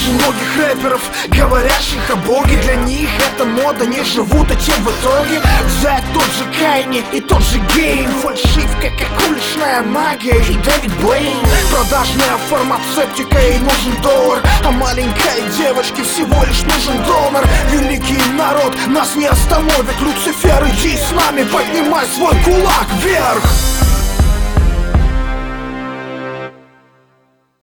очень многих рэперов, говорящих о Боге. Для них это мода, не живут этим в итоге. Взять тот же Кайни и тот же Гейм, фальшивка, как уличная магия и Дэвид Блейн. Продажная фармацевтика, ей нужен доллар, а маленькой девочке всего лишь нужен донор. Великий народ, нас не остановит. Люцифер, иди с нами, поднимай свой кулак вверх.